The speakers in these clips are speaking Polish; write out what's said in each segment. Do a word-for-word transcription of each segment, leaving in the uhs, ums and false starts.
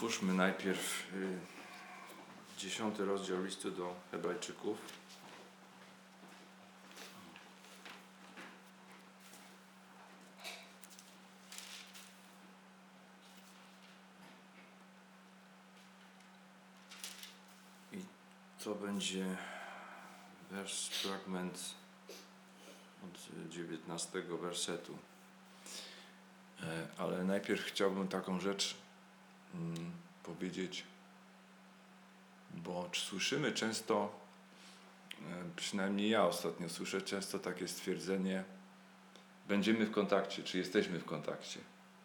Otwórzmy najpierw y, dziesiąty rozdział listu do Hebrajczyków. I to będzie wers, fragment od dziewiętnastego wersetu. E, ale najpierw chciałbym taką rzecz mm, powiedzieć, bo słyszymy często, przynajmniej ja ostatnio słyszę często takie stwierdzenie: będziemy w kontakcie, czy jesteśmy w kontakcie.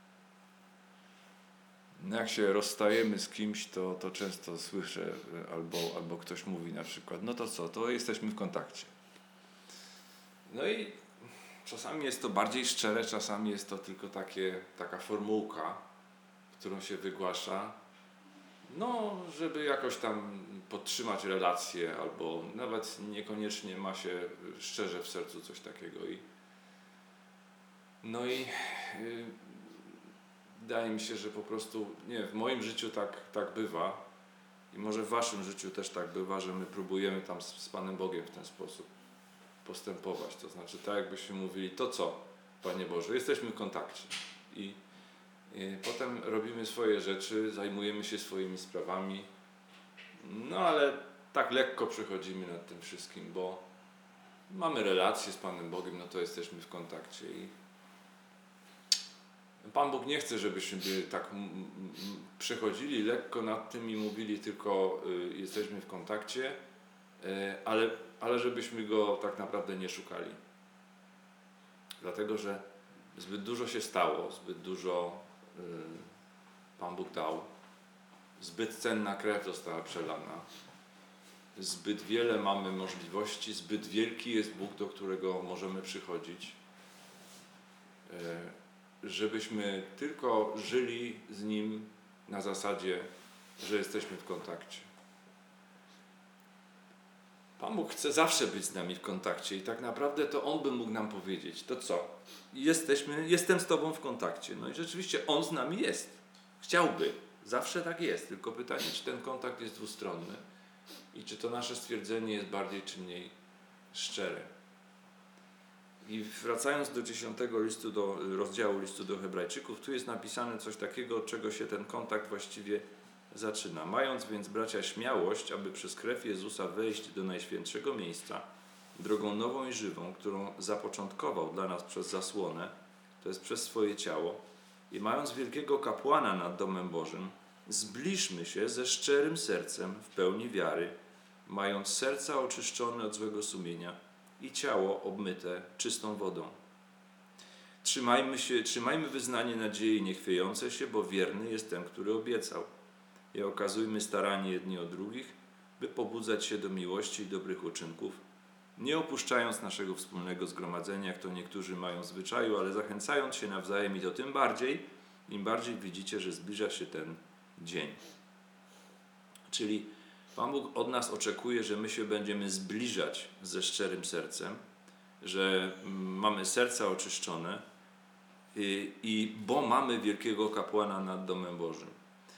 No jak się rozstajemy z kimś, to, to często słyszę, albo, albo ktoś mówi na przykład: no to co, to jesteśmy w kontakcie. No i czasami jest to bardziej szczere, czasami jest to tylko takie, taka formułka, którą się wygłasza, no, żeby jakoś tam podtrzymać relacje, albo nawet niekoniecznie ma się szczerze w sercu coś takiego. I, no i yy, wydaje mi się, że po prostu, nie, w moim życiu tak, tak bywa i może w waszym życiu też tak bywa, że my próbujemy tam z, z Panem Bogiem w ten sposób postępować. To znaczy, tak jakbyśmy mówili: to co, Panie Boże, jesteśmy w kontakcie. I I potem robimy swoje rzeczy, zajmujemy się swoimi sprawami, no ale tak lekko przechodzimy nad tym wszystkim, bo mamy relacje z Panem Bogiem, no to jesteśmy w kontakcie. I Pan Bóg nie chce, żebyśmy tak przechodzili lekko nad tym i mówili tylko: y, jesteśmy w kontakcie, y, ale, ale żebyśmy Go tak naprawdę nie szukali. Dlatego, że zbyt dużo się stało, zbyt dużo Pan Bóg dał, zbyt cenna krew została przelana, zbyt wiele mamy możliwości, zbyt wielki jest Bóg, do którego możemy przychodzić, żebyśmy tylko żyli z Nim na zasadzie, że jesteśmy w kontakcie. Pan Bóg chce zawsze być z nami w kontakcie i tak naprawdę to On by mógł nam powiedzieć: to co? Jesteśmy, jestem z Tobą w kontakcie. No i rzeczywiście On z nami jest. Chciałby. Zawsze tak jest. Tylko pytanie, czy ten kontakt jest dwustronny i czy to nasze stwierdzenie jest bardziej czy mniej szczere. I wracając do dziesiątego listu, do rozdziału listu do Hebrajczyków, tu jest napisane coś takiego, od czego się ten kontakt właściwie zaczyna. Mając więc, bracia, śmiałość, aby przez krew Jezusa wejść do najświętszego miejsca, drogą nową i żywą, którą zapoczątkował dla nas przez zasłonę, to jest przez swoje ciało, i mając wielkiego kapłana nad domem Bożym, zbliżmy się ze szczerym sercem w pełni wiary, mając serca oczyszczone od złego sumienia i ciało obmyte czystą wodą. Trzymajmy się, trzymajmy wyznanie nadziei niechwiejące się, bo wierny jest ten, który obiecał. I okazujmy staranie jedni o drugich, by pobudzać się do miłości i dobrych uczynków, nie opuszczając naszego wspólnego zgromadzenia, jak to niektórzy mają w zwyczaju, ale zachęcając się nawzajem, i to tym bardziej, im bardziej widzicie, że zbliża się ten dzień. Czyli Pan Bóg od nas oczekuje, że my się będziemy zbliżać ze szczerym sercem, że mamy serca oczyszczone i, i bo mamy wielkiego kapłana nad domem Bożym.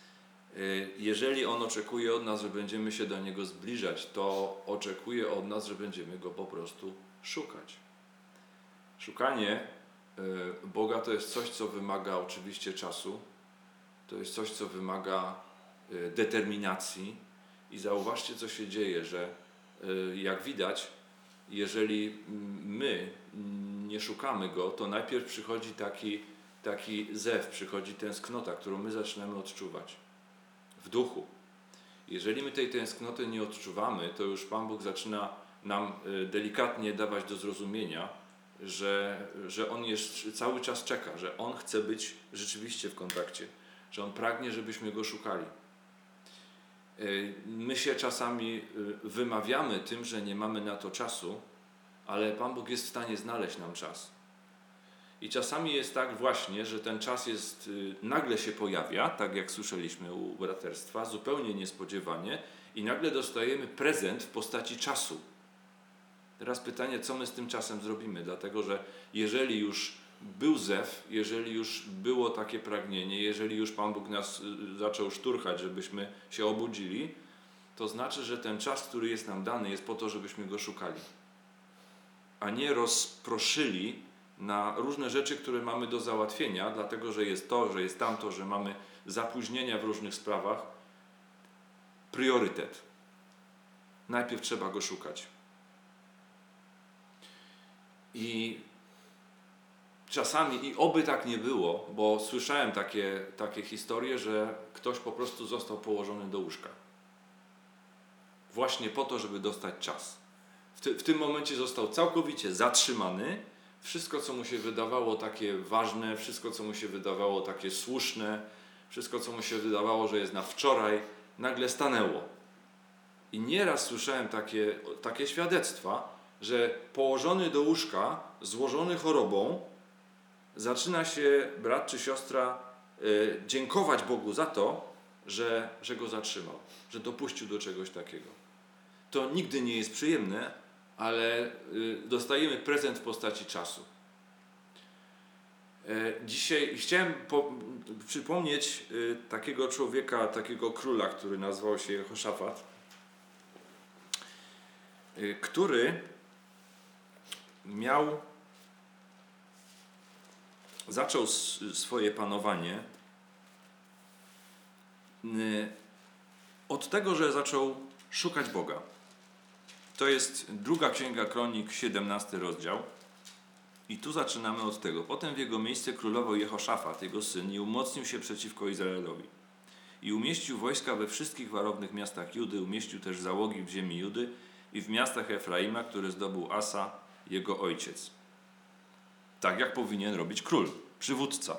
Jeżeli On oczekuje od nas, że będziemy się do Niego zbliżać, to oczekuje od nas, że będziemy Go po prostu szukać. Szukanie Boga to jest coś, co wymaga oczywiście czasu, to jest coś, co wymaga determinacji i zauważcie, co się dzieje, że jak widać, jeżeli my nie szukamy Go, to najpierw przychodzi taki, taki zew, przychodzi tęsknota, którą my zaczynamy odczuwać w duchu. Jeżeli my tej tęsknoty nie odczuwamy, to już Pan Bóg zaczyna nam delikatnie dawać do zrozumienia, że, że On jest, cały czas czeka, że On chce być rzeczywiście w kontakcie, że On pragnie, żebyśmy Go szukali. My się czasami wymawiamy tym, że nie mamy na to czasu, ale Pan Bóg jest w stanie znaleźć nam czas. I czasami jest tak właśnie, że ten czas jest, nagle się pojawia, tak jak słyszeliśmy u braterstwa, zupełnie niespodziewanie, i nagle dostajemy prezent w postaci czasu. Teraz pytanie, co my z tym czasem zrobimy, dlatego że jeżeli już był zew, jeżeli już było takie pragnienie, jeżeli już Pan Bóg nas zaczął szturchać, żebyśmy się obudzili, to znaczy, że ten czas, który jest nam dany, jest po to, żebyśmy Go szukali. A nie rozproszyli na różne rzeczy, które mamy do załatwienia, dlatego, że jest to, że jest tamto, że mamy zapóźnienia w różnych sprawach. Priorytet. Najpierw trzeba Go szukać. I czasami, i oby tak nie było, bo słyszałem takie, takie historie, że ktoś po prostu został położony do łóżka. Właśnie po to, żeby dostać czas. W, ty, w tym momencie został całkowicie zatrzymany. Wszystko, co mu się wydawało takie ważne, wszystko, co mu się wydawało takie słuszne, wszystko, co mu się wydawało, że jest na wczoraj, nagle stanęło. I nieraz słyszałem takie, takie świadectwa, że położony do łóżka, złożony chorobą, zaczyna się brat czy siostra y, dziękować Bogu za to, że, że go zatrzymał, że dopuścił do czegoś takiego. To nigdy nie jest przyjemne, ale y, dostajemy prezent w postaci czasu. Y, dzisiaj chciałem po, przypomnieć y, takiego człowieka, takiego króla, który nazywał się Jehoszafat, y, który miał zaczął swoje panowanie od tego, że zaczął szukać Boga. To jest druga Księga Kronik, siedemnasty rozdział. I tu zaczynamy od tego. Potem w jego miejsce królował Jehoszafat, jego syn, i umocnił się przeciwko Izraelowi. I umieścił wojska we wszystkich warownych miastach Judy, umieścił też załogi w ziemi Judy i w miastach Efraima, które zdobył Asa, jego ojciec. Tak jak powinien robić król, przywódca.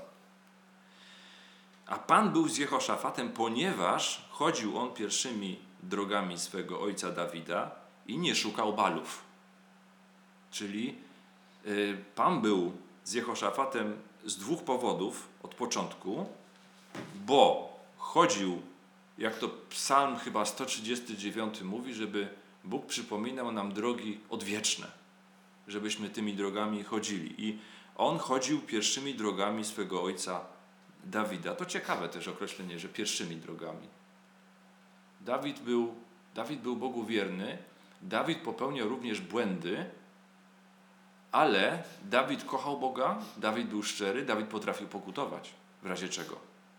A Pan był z Jehoszafatem, ponieważ chodził on pierwszymi drogami swego ojca Dawida i nie szukał Balów. Czyli y, Pan był z Jehoszafatem z dwóch powodów od początku, bo chodził, jak to psalm chyba sto trzydziesty dziewiąty mówi, żeby Bóg przypominał nam drogi odwieczne, żebyśmy tymi drogami chodzili. I on chodził pierwszymi drogami swego ojca Dawida. To ciekawe też określenie, że pierwszymi drogami. Dawid był, Dawid był Bogu wierny, Dawid popełniał również błędy, ale Dawid kochał Boga, Dawid był szczery, Dawid potrafił pokutować, w razie czego.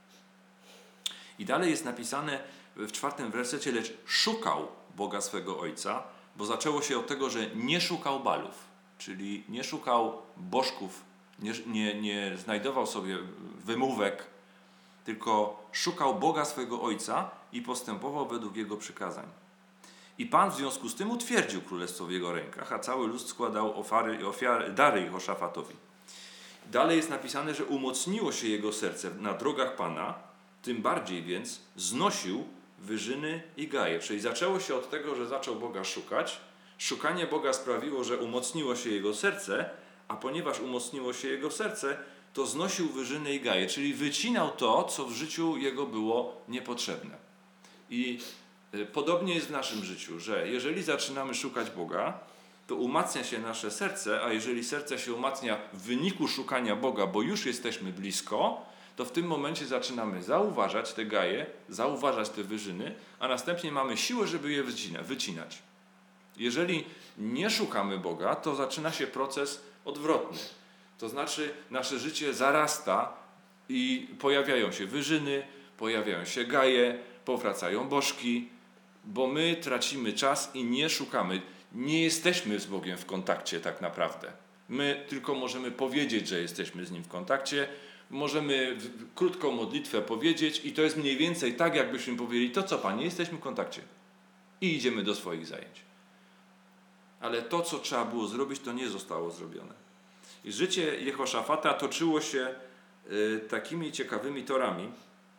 I dalej jest napisane w czwartym wersecie, lecz szukał Boga swego ojca, bo zaczęło się od tego, że nie szukał Balów, czyli nie szukał bożków, nie, nie, nie znajdował sobie wymówek, tylko szukał Boga swego ojca i postępował według jego przykazań. I Pan w związku z tym utwierdził królestwo w jego rękach, a cały lud składał ofiary, ofiary, dary Jehoszafatowi. Dalej jest napisane, że umocniło się jego serce na drogach Pana, tym bardziej więc znosił wyżyny i gaje. Czyli zaczęło się od tego, że zaczął Boga szukać. Szukanie Boga sprawiło, że umocniło się jego serce, a ponieważ umocniło się jego serce, to znosił wyżyny i gaje, czyli wycinał to, co w życiu jego było niepotrzebne. I podobnie jest w naszym życiu, że jeżeli zaczynamy szukać Boga, to umacnia się nasze serce, a jeżeli serce się umacnia w wyniku szukania Boga, bo już jesteśmy blisko, to w tym momencie zaczynamy zauważać te gaje, zauważać te wyżyny, a następnie mamy siłę, żeby je wycinać. Jeżeli nie szukamy Boga, to zaczyna się proces odwrotny. To znaczy nasze życie zarasta i pojawiają się wyżyny, pojawiają się gaje, powracają bożki, bo my tracimy czas i nie szukamy. Nie jesteśmy z Bogiem w kontakcie tak naprawdę. My tylko możemy powiedzieć, że jesteśmy z Nim w kontakcie, możemy krótką modlitwę powiedzieć i to jest mniej więcej tak, jakbyśmy powiedzieli, to co Panie, jesteśmy w kontakcie. I idziemy do swoich zajęć. Ale to, co trzeba było zrobić, to nie zostało zrobione. I życie Jehoszafata toczyło się y, takimi ciekawymi torami,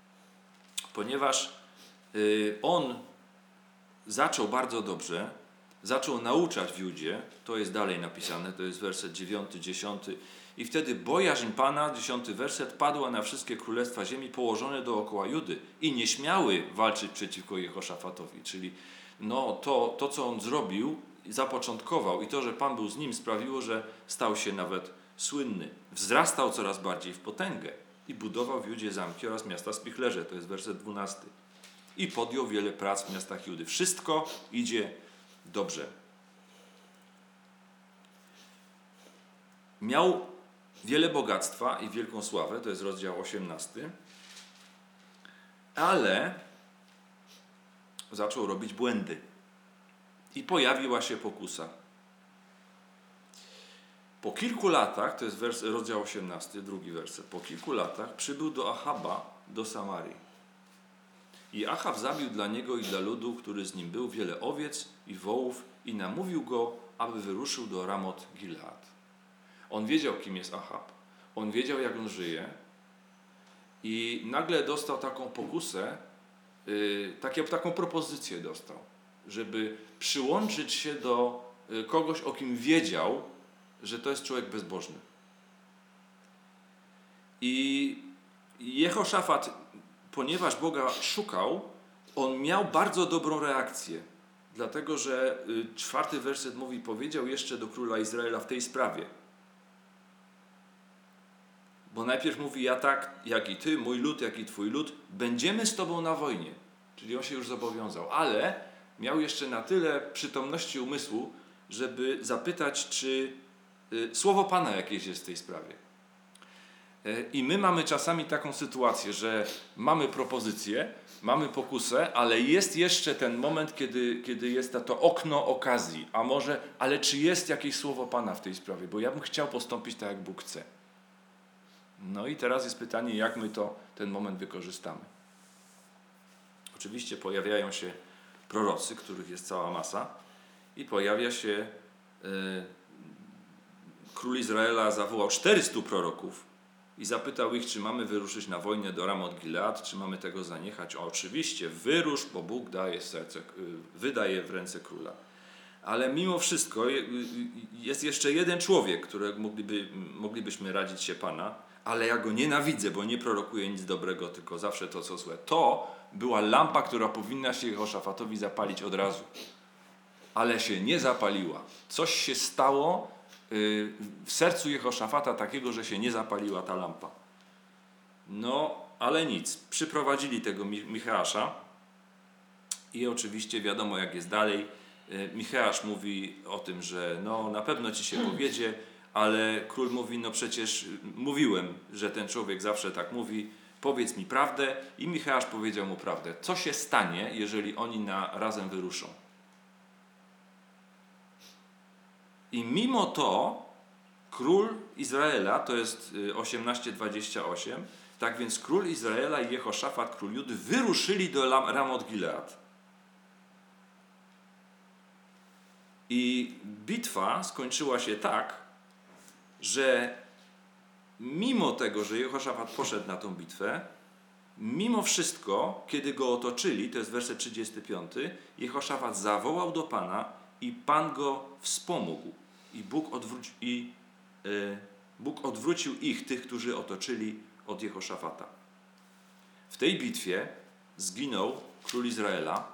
ponieważ y, on zaczął bardzo dobrze, zaczął nauczać w Judzie, to jest dalej napisane, to jest werset dziewiąty, dziesiąty, i wtedy bojaźń Pana, dziesiąty werset, padła na wszystkie królestwa ziemi położone dookoła Judy i nie śmiały walczyć przeciwko Jehoszafatowi. Czyli no, to, to, co on zrobił, zapoczątkował i to, że Pan był z nim, sprawiło, że stał się nawet słynny. Wzrastał coraz bardziej w potęgę i budował w Judzie zamki oraz miasta spichlerze. To jest werset dwunasty. I podjął wiele prac w miastach Judy. Wszystko idzie dobrze. Miał wiele bogactwa i wielką sławę, to jest rozdział osiemnasty, ale zaczął robić błędy i pojawiła się pokusa. Po kilku latach, to jest wers, rozdział osiemnasty, drugi werset, po kilku latach przybył do Achaba, do Samarii. I Achab zabił dla niego i dla ludu, który z nim był, wiele owiec i wołów i namówił go, aby wyruszył do Ramot Gilead. On wiedział, kim jest Achab. On wiedział, jak on żyje. I nagle dostał taką pokusę, yy, takie, taką propozycję dostał, żeby przyłączyć się do yy, kogoś, o kim wiedział, że to jest człowiek bezbożny. I Jehoszafat, ponieważ Boga szukał, on miał bardzo dobrą reakcję. Dlatego, że yy, czwarty werset mówi, powiedział jeszcze do króla Izraela w tej sprawie. Bo najpierw mówi, ja tak, jak i ty, mój lud, jak i twój lud, będziemy z tobą na wojnie. Czyli on się już zobowiązał. Ale miał jeszcze na tyle przytomności umysłu, żeby zapytać, czy y, słowo Pana jakieś jest w tej sprawie. Y, I my mamy czasami taką sytuację, że mamy propozycję, mamy pokusę, ale jest jeszcze ten moment, kiedy, kiedy jest to okno okazji. A może, ale czy jest jakieś słowo Pana w tej sprawie? Bo ja bym chciał postąpić tak, jak Bóg chce. No i teraz jest pytanie, jak my to, ten moment wykorzystamy. Oczywiście pojawiają się prorocy, których jest cała masa i pojawia się y, król Izraela zawołał czterystu proroków i zapytał ich, czy mamy wyruszyć na wojnę do Ramot Gilead, czy mamy tego zaniechać. O, oczywiście, wyrusz, bo Bóg daje serce, y, wydaje w ręce króla. Ale mimo wszystko y, y, jest jeszcze jeden człowiek, którego mogliby, moglibyśmy radzić się Pana, ale ja go nienawidzę, bo nie prorokuje nic dobrego, tylko zawsze to, co złe. To była lampa, która powinna się Jehoszafatowi zapalić od razu. Ale się nie zapaliła. Coś się stało yy, w sercu Jehoszafata takiego, że się nie zapaliła ta lampa. No, ale nic. Przyprowadzili tego Micheasza i oczywiście wiadomo, jak jest dalej. Yy, Micheasz mówi o tym, że no, na pewno ci się powiedzie, ale król mówi, no przecież mówiłem, że ten człowiek zawsze tak mówi, powiedz mi prawdę. I Micheasz powiedział mu prawdę. Co się stanie, jeżeli oni na, razem wyruszą? I mimo to król Izraela, to jest osiemnaście dwadzieścia osiem, tak więc król Izraela i Jehoszafat, król Judy, wyruszyli do Ramot Gilead. I bitwa skończyła się tak, że mimo tego, że Jehoszafat poszedł na tą bitwę, mimo wszystko, kiedy go otoczyli, to jest werset trzydziesty piąty, Jehoszafat zawołał do Pana i Pan go wspomógł. I Bóg, odwróci, i, y, Bóg odwrócił ich, tych, którzy otoczyli, od Jehoszafata. W tej bitwie zginął król Izraela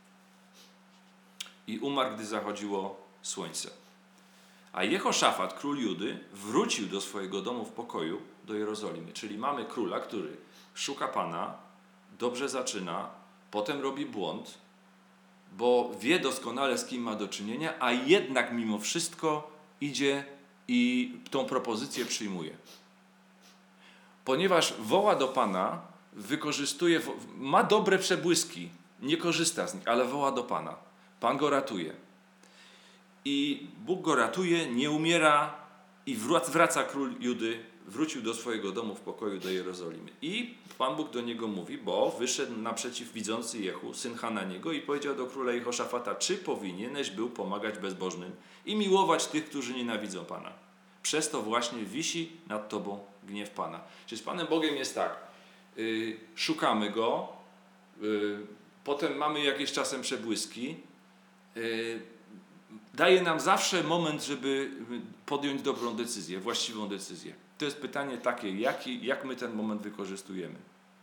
i umarł, gdy zachodziło słońce. A Jehoszafat, król Judy, wrócił do swojego domu w pokoju do Jerozolimy. Czyli mamy króla, który szuka Pana, dobrze zaczyna, potem robi błąd, bo wie doskonale, z kim ma do czynienia, a jednak mimo wszystko idzie i tą propozycję przyjmuje. Ponieważ woła do Pana, wykorzystuje, ma dobre przebłyski, nie korzysta z nich, ale woła do Pana. Pan go ratuje. I Bóg go ratuje, nie umiera i wraca król Judy, wrócił do swojego domu w pokoju do Jerozolimy. I Pan Bóg do niego mówi, bo wyszedł naprzeciw widzący Jehu, syn Hananiego, i powiedział do króla Jehoszafata, czy powinieneś był pomagać bezbożnym i miłować tych, którzy nienawidzą Pana? Przez to właśnie wisi nad tobą gniew Pana. Czyli z Panem Bogiem jest tak, yy, szukamy Go, yy, potem mamy jakieś czasem przebłyski, yy, daje nam zawsze moment, żeby podjąć dobrą decyzję, właściwą decyzję. To jest pytanie takie, jak, jak my ten moment wykorzystujemy.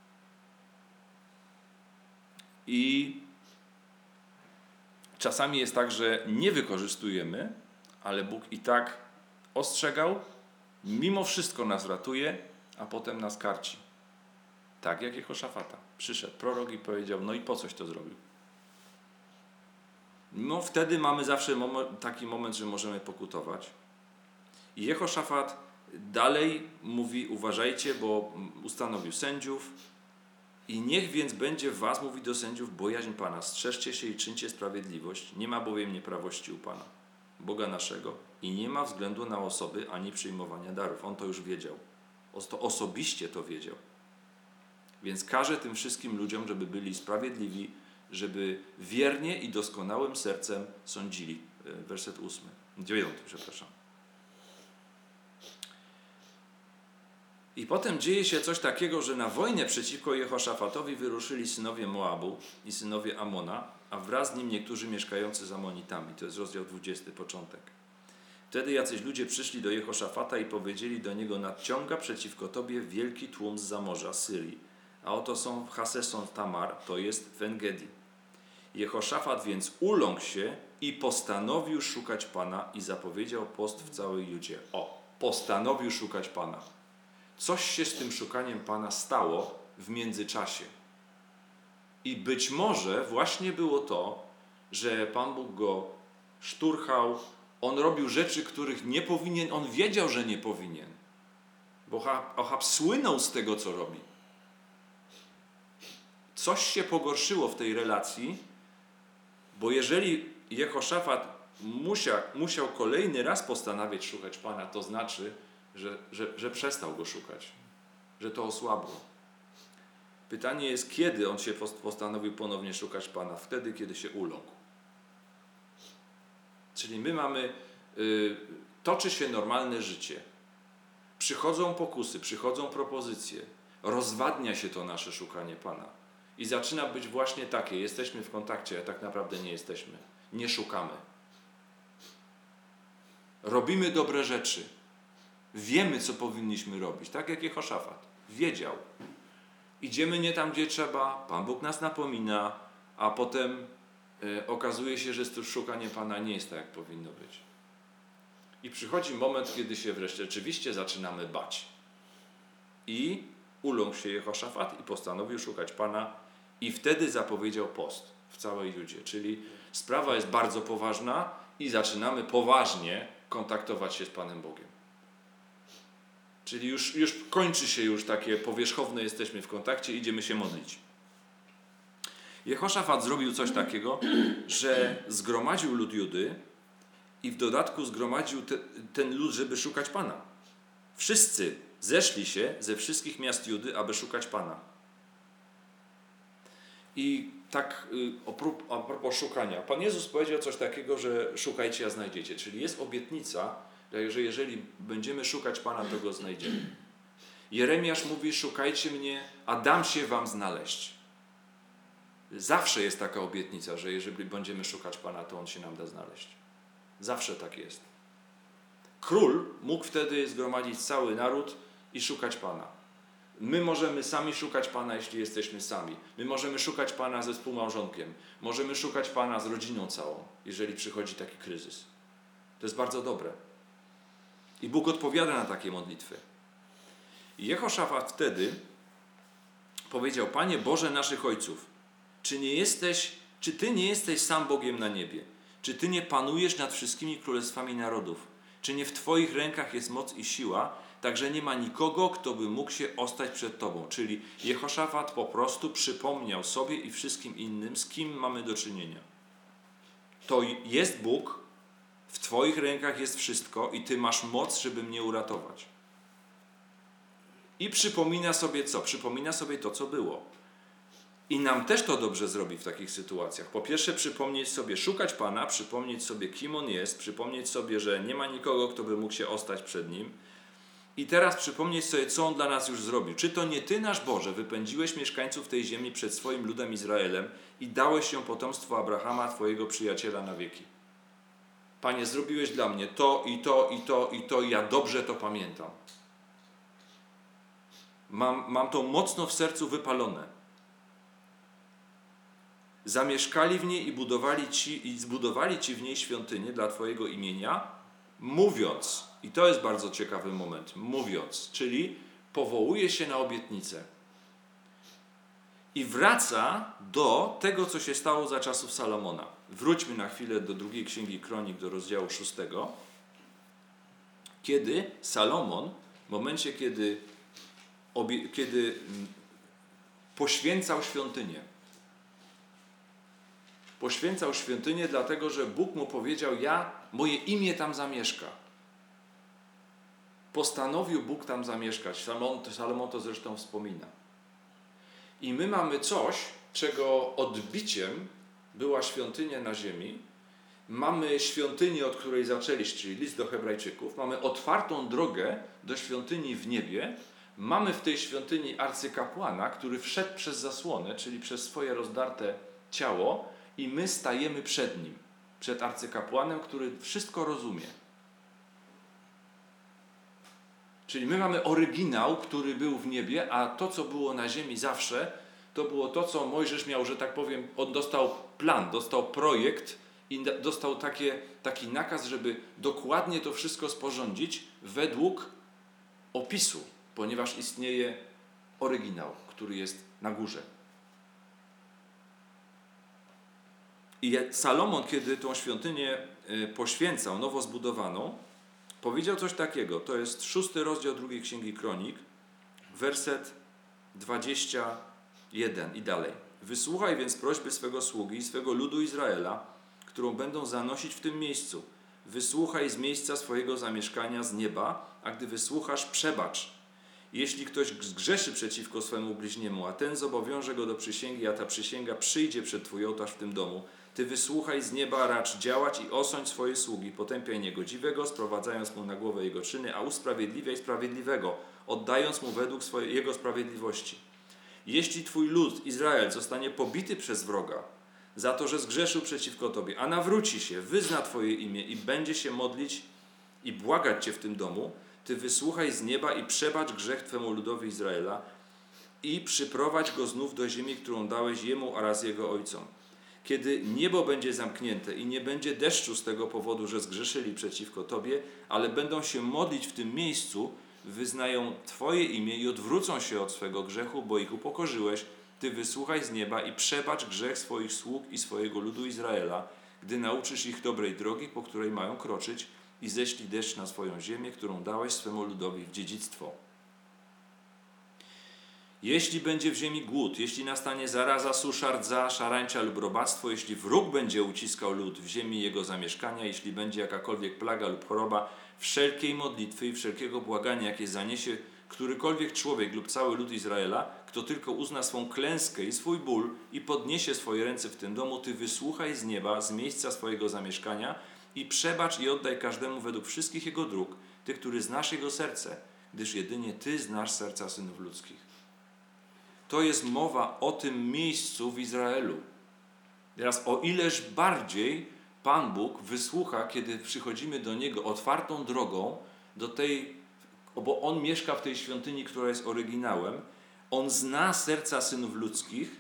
I czasami jest tak, że nie wykorzystujemy, ale Bóg i tak ostrzegał, mimo wszystko nas ratuje, a potem nas karci. Tak jak Jehoszafata. Przyszedł prorok i powiedział, no i po coś to zrobił? No wtedy mamy zawsze moment, taki moment, że możemy pokutować. I Jehoszafat dalej mówi, uważajcie, bo ustanowił sędziów i niech więc będzie w was, mówi do sędziów, bojaźń Pana, strzeżcie się i czyńcie sprawiedliwość, nie ma bowiem nieprawości u Pana, Boga naszego i nie ma względu na osoby ani przyjmowania darów. On to już wiedział. To osobiście to wiedział. Więc każe tym wszystkim ludziom, żeby byli sprawiedliwi, żeby wiernie i doskonałym sercem sądzili. Werset ósmy, dziewiąty, przepraszam. I potem dzieje się coś takiego, że na wojnę przeciwko Jehoszafatowi wyruszyli synowie Moabu i synowie Amona, a wraz z nim niektórzy mieszkający z Amonitami. To jest rozdział dwudziesty, początek. Wtedy jacyś ludzie przyszli do Jehoszafata i powiedzieli do niego, nadciąga przeciwko tobie wielki tłum z zamorza Syrii, a oto są w Haseson Tamar, to jest w En-Gedi. Jehoszafat więc uląkł się i postanowił szukać Pana i zapowiedział post w całej Judzie. O, postanowił szukać Pana. Coś się z tym szukaniem Pana stało w międzyczasie. I być może właśnie było to, że Pan Bóg go szturchał, on robił rzeczy, których nie powinien, on wiedział, że nie powinien. Bo Achab słynął z tego, co robi. Coś się pogorszyło w tej relacji, bo jeżeli Jehoszafat musiał, musiał kolejny raz postanawiać szukać Pana, to znaczy, że, że, że przestał go szukać, że to osłabło. Pytanie jest, kiedy on się postanowił ponownie szukać Pana? Wtedy, kiedy się uląkł. Czyli my mamy, y, toczy się normalne życie. Przychodzą pokusy, przychodzą propozycje. Rozwadnia się to nasze szukanie Pana. I zaczyna być właśnie takie. Jesteśmy w kontakcie, a tak naprawdę nie jesteśmy. Nie szukamy. Robimy dobre rzeczy. Wiemy, co powinniśmy robić. Tak jak Jehoszafat. Wiedział. Idziemy nie tam, gdzie trzeba. Pan Bóg nas napomina, a potem y, okazuje się, że to szukanie Pana nie jest tak, jak powinno być. I przychodzi moment, kiedy się wreszcie rzeczywiście zaczynamy bać. I uląkł się Jehoszafat i postanowił szukać Pana i wtedy zapowiedział post w całej Judzie. Czyli sprawa jest bardzo poważna i zaczynamy poważnie kontaktować się z Panem Bogiem. Czyli już, już kończy się już takie powierzchowne, jesteśmy w kontakcie, idziemy się modlić. Jehoszafat zrobił coś takiego, że zgromadził lud Judy i w dodatku zgromadził te, ten lud, żeby szukać Pana. Wszyscy zeszli się ze wszystkich miast Judy, aby szukać Pana. I tak a propos szukania. Pan Jezus powiedział coś takiego, że szukajcie, a znajdziecie. Czyli jest obietnica, że jeżeli będziemy szukać Pana, to Go znajdziemy. Jeremiasz mówi, szukajcie mnie, a dam się wam znaleźć. Zawsze jest taka obietnica, że jeżeli będziemy szukać Pana, to On się nam da znaleźć. Zawsze tak jest. Król mógł wtedy zgromadzić cały naród i szukać Pana. My możemy sami szukać Pana, jeśli jesteśmy sami. My możemy szukać Pana ze współmałżonkiem. Możemy szukać Pana z rodziną całą, jeżeli przychodzi taki kryzys. To jest bardzo dobre. I Bóg odpowiada na takie modlitwy. I Jehoszafat wtedy powiedział, Panie Boże naszych ojców, czy nie jesteś, czy Ty nie jesteś sam Bogiem na niebie? Czy Ty nie panujesz nad wszystkimi królestwami narodów? Czy nie w Twoich rękach jest moc i siła, także nie ma nikogo, kto by mógł się ostać przed Tobą? Czyli Jehoszafat po prostu przypomniał sobie i wszystkim innym, z kim mamy do czynienia. To jest Bóg, w Twoich rękach jest wszystko i Ty masz moc, żeby mnie uratować. I przypomina sobie co? Przypomina sobie to, co było. I nam też to dobrze zrobi w takich sytuacjach. Po pierwsze przypomnieć sobie, szukać Pana, przypomnieć sobie, kim On jest, przypomnieć sobie, że nie ma nikogo, kto by mógł się ostać przed Nim. I teraz przypomnieć sobie, co On dla nas już zrobił. Czy to nie Ty, nasz Boże, wypędziłeś mieszkańców tej ziemi przed swoim ludem Izraelem i dałeś ją potomstwu Abrahama, Twojego przyjaciela na wieki. Panie, zrobiłeś dla mnie to i to i to i to i ja dobrze to pamiętam. Mam, mam to mocno w sercu wypalone. Zamieszkali w niej i budowali ci, i zbudowali Ci w niej świątynię dla Twojego imienia, mówiąc, i to jest bardzo ciekawy moment, mówiąc, czyli powołuje się na obietnicę. I wraca do tego, co się stało za czasów Salomona. Wróćmy na chwilę do drugiej Księgi Kronik, do rozdziału szóstego. Kiedy Salomon, w momencie, kiedy, obie, kiedy poświęcał świątynię, poświęcał świątynię dlatego, że Bóg mu powiedział, ja, moje imię tam zamieszka. Postanowił Bóg tam zamieszkać. Salomon, Salomon to zresztą wspomina. I my mamy coś, czego odbiciem była świątynia na ziemi. Mamy świątynię, od której zaczęliście, czyli list do Hebrajczyków. Mamy otwartą drogę do świątyni w niebie. Mamy w tej świątyni arcykapłana, który wszedł przez zasłonę, czyli przez swoje rozdarte ciało, i my stajemy przed nim, przed arcykapłanem, który wszystko rozumie. Czyli my mamy oryginał, który był w niebie, a to, co było na ziemi zawsze, to było to, co Mojżesz miał, że tak powiem, on dostał plan, dostał projekt i dostał takie, taki nakaz, żeby dokładnie to wszystko sporządzić według opisu, ponieważ istnieje oryginał, który jest na górze. I Salomon, kiedy tą świątynię poświęcał, nowo zbudowaną, powiedział coś takiego. To jest szósty rozdział drugiej Księgi Kronik, werset dwudziesty pierwszy i dalej. Wysłuchaj więc prośby swego sługi i swego ludu Izraela, którą będą zanosić w tym miejscu. Wysłuchaj z miejsca swojego zamieszkania z nieba, a gdy wysłuchasz, przebacz. Jeśli ktoś zgrzeszy przeciwko swemu bliźniemu, a ten zobowiąże go do przysięgi, a ta przysięga przyjdzie przed twój ołtarz w tym domu, ty wysłuchaj z nieba, racz działać i osądź swoje sługi, potępiaj niegodziwego, sprowadzając mu na głowę jego czyny, a usprawiedliwiaj sprawiedliwego, oddając mu według swojej, jego sprawiedliwości. Jeśli twój lud, Izrael, zostanie pobity przez wroga za to, że zgrzeszył przeciwko tobie, a nawróci się, wyzna twoje imię i będzie się modlić i błagać cię w tym domu, ty wysłuchaj z nieba i przebacz grzech twemu ludowi Izraela i przyprowadź go znów do ziemi, którą dałeś jemu oraz jego ojcom. Kiedy niebo będzie zamknięte i nie będzie deszczu z tego powodu, że zgrzeszyli przeciwko tobie, ale będą się modlić w tym miejscu, wyznają twoje imię i odwrócą się od swego grzechu, bo ich upokorzyłeś, ty wysłuchaj z nieba i przebacz grzech swoich sług i swojego ludu Izraela, gdy nauczysz ich dobrej drogi, po której mają kroczyć, i ześlij deszcz na swoją ziemię, którą dałeś swemu ludowi w dziedzictwo. Jeśli będzie w ziemi głód, jeśli nastanie zaraza, susza, rdza, szarańcza lub robactwo, jeśli wróg będzie uciskał lud w ziemi jego zamieszkania, jeśli będzie jakakolwiek plaga lub choroba, wszelkiej modlitwy i wszelkiego błagania, jakie zaniesie którykolwiek człowiek lub cały lud Izraela, kto tylko uzna swą klęskę i swój ból i podniesie swoje ręce w tym domu, ty wysłuchaj z nieba, z miejsca swojego zamieszkania i przebacz i oddaj każdemu według wszystkich jego dróg, ty, który znasz jego serce, gdyż jedynie ty znasz serca synów ludzkich. To jest mowa o tym miejscu w Izraelu. Teraz o ileż bardziej Pan Bóg wysłucha, kiedy przychodzimy do Niego otwartą drogą, do tej, bo On mieszka w tej świątyni, która jest oryginałem. On zna serca synów ludzkich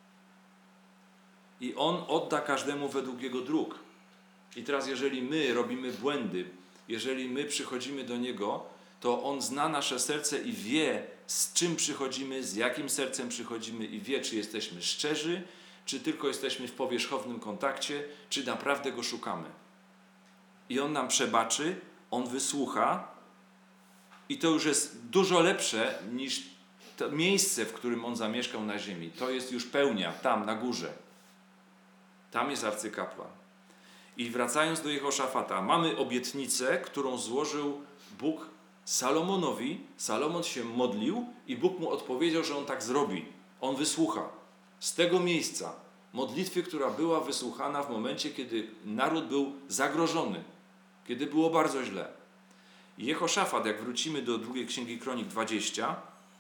i On odda każdemu według jego dróg. I teraz jeżeli my robimy błędy, jeżeli my przychodzimy do Niego, to On zna nasze serce i wie, z czym przychodzimy, z jakim sercem przychodzimy i wie, czy jesteśmy szczerzy, czy tylko jesteśmy w powierzchownym kontakcie, czy naprawdę Go szukamy. I On nam przebaczy, On wysłucha i to już jest dużo lepsze niż to miejsce, w którym On zamieszkał na ziemi. To jest już pełnia, tam na górze. Tam jest arcykapłan. I wracając do Jehoszafata, mamy obietnicę, którą złożył Bóg Salomonowi. Salomon się modlił i Bóg mu odpowiedział, że on tak zrobi. On wysłucha. Z tego miejsca modlitwy, która była wysłuchana w momencie, kiedy naród był zagrożony, kiedy było bardzo źle. Jehoszafat, jak wrócimy do drugiej Księgi Kronik dwudziestej,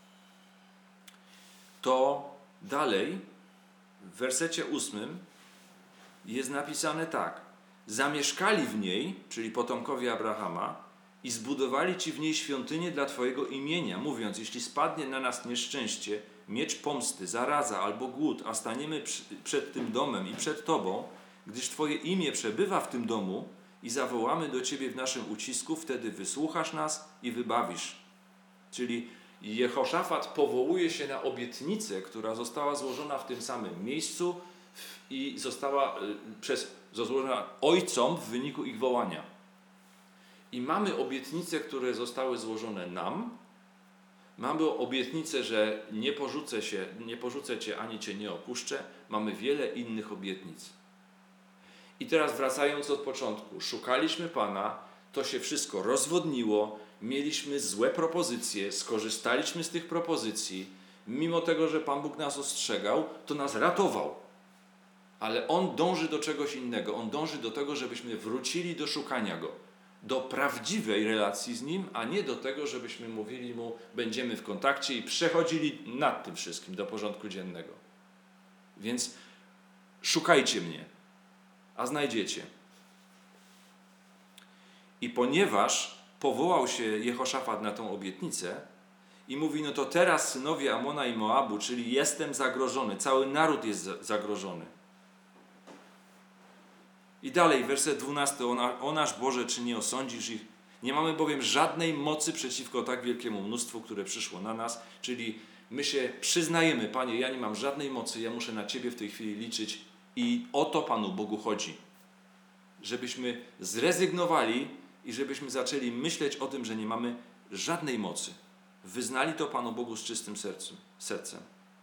to dalej w wersecie ósmym jest napisane tak. Zamieszkali w niej, czyli potomkowie Abrahama, i zbudowali Ci w niej świątynię dla Twojego imienia, mówiąc, jeśli spadnie na nas nieszczęście, miecz pomsty, zaraza albo głód, a staniemy przy, przed tym domem i przed Tobą, gdyż Twoje imię przebywa w tym domu i zawołamy do Ciebie w naszym ucisku, wtedy wysłuchasz nas i wybawisz. Czyli Jehoszafat powołuje się na obietnicę, która została złożona w tym samym miejscu i została przez, złożona ojcom w wyniku ich wołania. I mamy obietnice, które zostały złożone nam. Mamy obietnicę, że nie porzucę się, nie porzucę Cię, ani Cię nie opuszczę. Mamy wiele innych obietnic. I teraz wracając od początku. Szukaliśmy Pana, to się wszystko rozwodniło, mieliśmy złe propozycje, skorzystaliśmy z tych propozycji. Mimo tego, że Pan Bóg nas ostrzegał, to nas ratował. Ale On dąży do czegoś innego. On dąży do tego, żebyśmy wrócili do szukania Go. Do prawdziwej relacji z Nim, a nie do tego, żebyśmy mówili Mu, będziemy w kontakcie i przechodzili nad tym wszystkim do porządku dziennego. Więc szukajcie mnie, a znajdziecie. I ponieważ powołał się Jehoszafat na tą obietnicę i mówi, no to teraz synowie Amona i Moabu, czyli jestem zagrożony, cały naród jest zagrożony. I dalej, werset dwunasty. O nasz Boże, czy nie osądzisz ich? Nie mamy bowiem żadnej mocy przeciwko tak wielkiemu mnóstwu, które przyszło na nas. Czyli my się przyznajemy, Panie, ja nie mam żadnej mocy, ja muszę na Ciebie w tej chwili liczyć. I o to Panu Bogu chodzi. Żebyśmy zrezygnowali i żebyśmy zaczęli myśleć o tym, że nie mamy żadnej mocy. Wyznali to Panu Bogu z czystym sercem. sercem.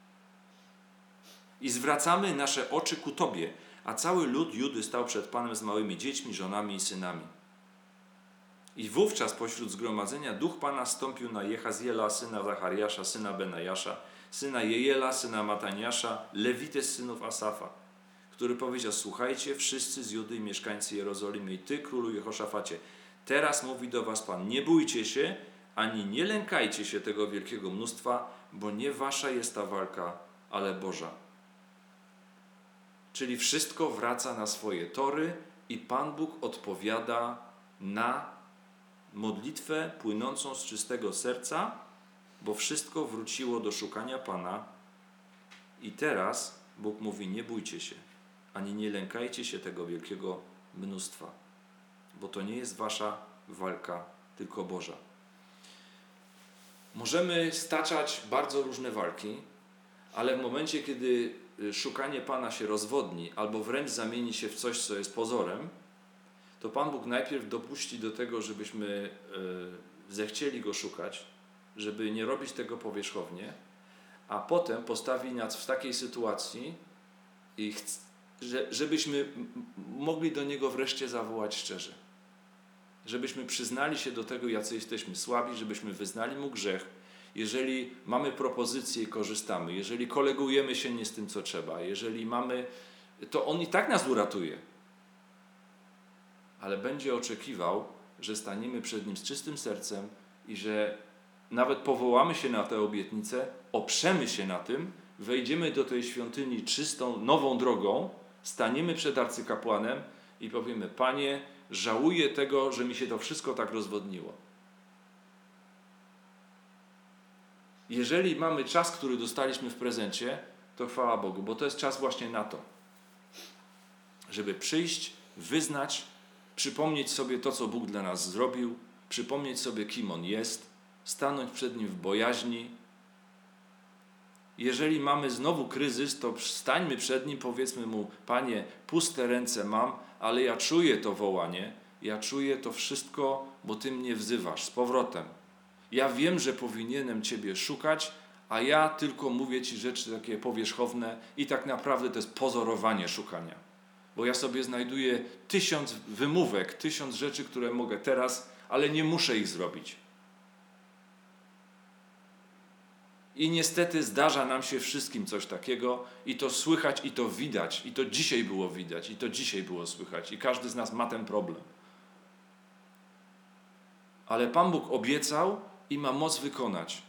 I zwracamy nasze oczy ku Tobie, a cały lud Judy stał przed Panem z małymi dziećmi, żonami i synami. I wówczas pośród zgromadzenia duch Pana stąpił na Jehaziela, syna Zachariasza, syna Benajasza, syna Jejela, syna Mataniasza, lewitę z synów Asafa, który powiedział, słuchajcie wszyscy z Judy i mieszkańcy Jerozolimy i Ty, królu Jehoszafacie, teraz mówi do was Pan, nie bójcie się, ani nie lękajcie się tego wielkiego mnóstwa, bo nie wasza jest ta walka, ale Boża. Czyli wszystko wraca na swoje tory i Pan Bóg odpowiada na modlitwę płynącą z czystego serca, bo wszystko wróciło do szukania Pana i teraz Bóg mówi, nie bójcie się, ani nie lękajcie się tego wielkiego mnóstwa, bo to nie jest wasza walka, tylko Boża. Możemy staczać bardzo różne walki, ale w momencie, kiedy szukanie Pana się rozwodni albo wręcz zamieni się w coś, co jest pozorem, to Pan Bóg najpierw dopuści do tego, żebyśmy zechcieli Go szukać, żeby nie robić tego powierzchownie, a potem postawi nas w takiej sytuacji, i żebyśmy mogli do Niego wreszcie zawołać szczerze. Żebyśmy przyznali się do tego, jacy jesteśmy słabi, żebyśmy wyznali Mu grzech. Jeżeli mamy propozycje i korzystamy, jeżeli kolegujemy się nie z tym, co trzeba, jeżeli mamy, to On i tak nas uratuje. Ale będzie oczekiwał, że staniemy przed Nim z czystym sercem i że nawet powołamy się na tę obietnicę, oprzemy się na tym, wejdziemy do tej świątyni czystą, nową drogą, staniemy przed arcykapłanem i powiemy, Panie, żałuję tego, że mi się to wszystko tak rozwodniło. Jeżeli mamy czas, który dostaliśmy w prezencie, to chwała Bogu, bo to jest czas właśnie na to, żeby przyjść, wyznać, przypomnieć sobie to, co Bóg dla nas zrobił, przypomnieć sobie, kim On jest, stanąć przed Nim w bojaźni. Jeżeli mamy znowu kryzys, to stańmy przed Nim, powiedzmy Mu, Panie, puste ręce mam, ale ja czuję to wołanie, ja czuję to wszystko, bo Ty mnie wzywasz z powrotem. Ja wiem, że powinienem Ciebie szukać, a ja tylko mówię Ci rzeczy takie powierzchowne i tak naprawdę to jest pozorowanie szukania. Bo ja sobie znajduję tysiąc wymówek, tysiąc rzeczy, które mogę teraz, ale nie muszę ich zrobić. I niestety zdarza nam się wszystkim coś takiego i to słychać, i to widać, i to dzisiaj było widać, i to dzisiaj było słychać, i każdy z nas ma ten problem. Ale Pan Bóg obiecał i ma moc wykonać.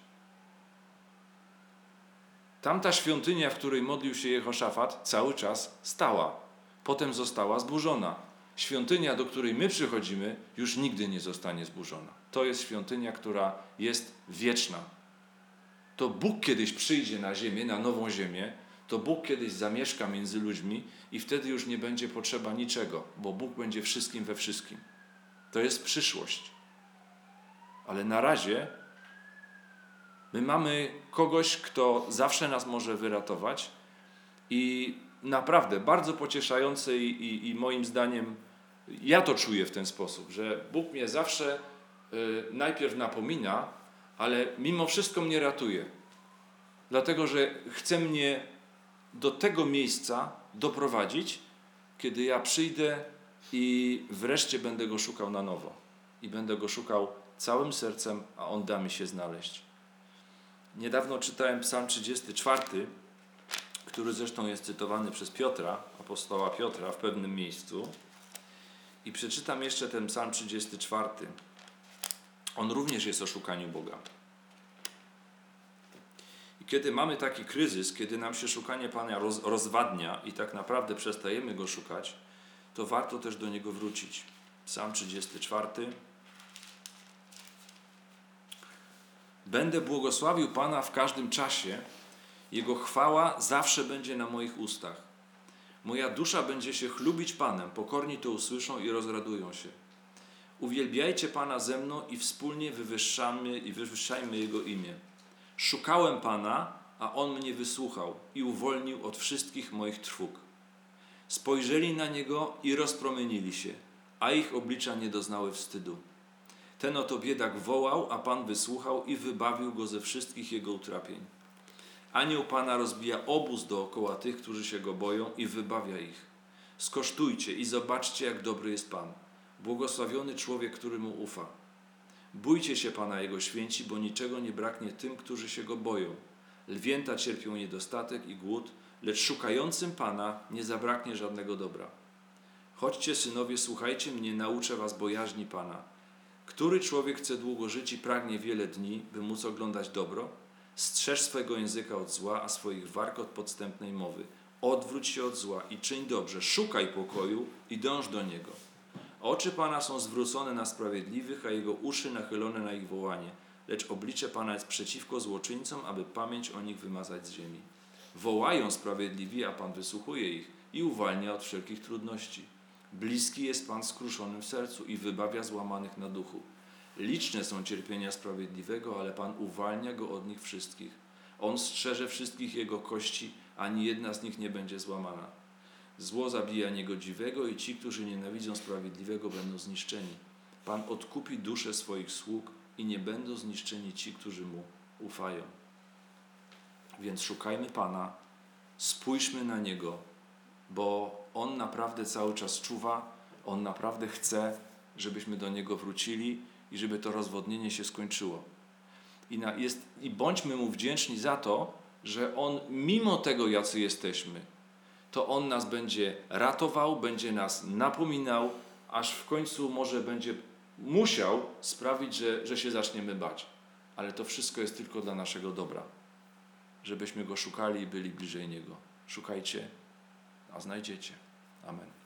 Tamta świątynia, w której modlił się Jehoszafat, cały czas stała. Potem została zburzona. Świątynia, do której my przychodzimy, już nigdy nie zostanie zburzona. To jest świątynia, która jest wieczna. To Bóg kiedyś przyjdzie na ziemię, na nową ziemię, to Bóg kiedyś zamieszka między ludźmi i wtedy już nie będzie potrzeba niczego, bo Bóg będzie wszystkim we wszystkim. To jest przyszłość. Ale na razie my mamy kogoś, kto zawsze nas może wyratować i naprawdę bardzo pocieszające i, i, i moim zdaniem ja to czuję w ten sposób, że Bóg mnie zawsze y, najpierw napomina, ale mimo wszystko mnie ratuje. Dlatego, że chce mnie do tego miejsca doprowadzić, kiedy ja przyjdę i wreszcie będę Go szukał na nowo. I będę Go szukał całym sercem, a On da mi się znaleźć. Niedawno czytałem Psalm trzydziesty czwarty, który zresztą jest cytowany przez Piotra, apostoła Piotra w pewnym miejscu. I przeczytam jeszcze ten Psalm trzydziesty czwarty. On również jest o szukaniu Boga. I kiedy mamy taki kryzys, kiedy nam się szukanie Pana roz, rozwadnia i tak naprawdę przestajemy Go szukać, to warto też do Niego wrócić. Psalm trzydziesty czwarty. Będę błogosławił Pana w każdym czasie, Jego chwała zawsze będzie na moich ustach. Moja dusza będzie się chlubić Panem, pokorni to usłyszą i rozradują się. Uwielbiajcie Pana ze mną i wspólnie wywyższamy i wywyższajmy Jego imię. Szukałem Pana, a On mnie wysłuchał i uwolnił od wszystkich moich trwóg. Spojrzeli na Niego i rozpromienili się, a ich oblicza nie doznały wstydu. Ten oto biedak wołał, a Pan wysłuchał i wybawił go ze wszystkich jego utrapień. Anioł Pana rozbija obóz dookoła tych, którzy się Go boją i wybawia ich. Skosztujcie i zobaczcie, jak dobry jest Pan. Błogosławiony człowiek, który Mu ufa. Bójcie się Pana, Jego święci, bo niczego nie braknie tym, którzy się Go boją. Lwięta cierpią niedostatek i głód, lecz szukającym Pana nie zabraknie żadnego dobra. Chodźcie, synowie, słuchajcie mnie, nauczę was bojaźni Pana. Który człowiek chce długo żyć i pragnie wiele dni, by móc oglądać dobro? Strzeż swego języka od zła, a swoich warg od podstępnej mowy. Odwróć się od zła i czyń dobrze, szukaj pokoju i dąż do niego. Oczy Pana są zwrócone na sprawiedliwych, a Jego uszy nachylone na ich wołanie. Lecz oblicze Pana jest przeciwko złoczyńcom, aby pamięć o nich wymazać z ziemi. Wołają sprawiedliwi, a Pan wysłuchuje ich i uwalnia od wszelkich trudności. Bliski jest Pan skruszonym w sercu i wybawia złamanych na duchu. Liczne są cierpienia sprawiedliwego, ale Pan uwalnia go od nich wszystkich. On strzeże wszystkich jego kości, ani jedna z nich nie będzie złamana. Zło zabija niegodziwego i ci, którzy nienawidzą sprawiedliwego, będą zniszczeni. Pan odkupi duszę swoich sług i nie będą zniszczeni ci, którzy Mu ufają. Więc szukajmy Pana, spójrzmy na Niego, bo On naprawdę cały czas czuwa, On naprawdę chce, żebyśmy do Niego wrócili i żeby to rozwodnienie się skończyło. I, na, jest, i bądźmy Mu wdzięczni za to, że On mimo tego, jacy jesteśmy, to On nas będzie ratował, będzie nas napominał, aż w końcu może będzie musiał sprawić, że, że się zaczniemy bać. Ale to wszystko jest tylko dla naszego dobra. Żebyśmy Go szukali i byli bliżej Niego. Szukajcie, a znajdziecie. Amen.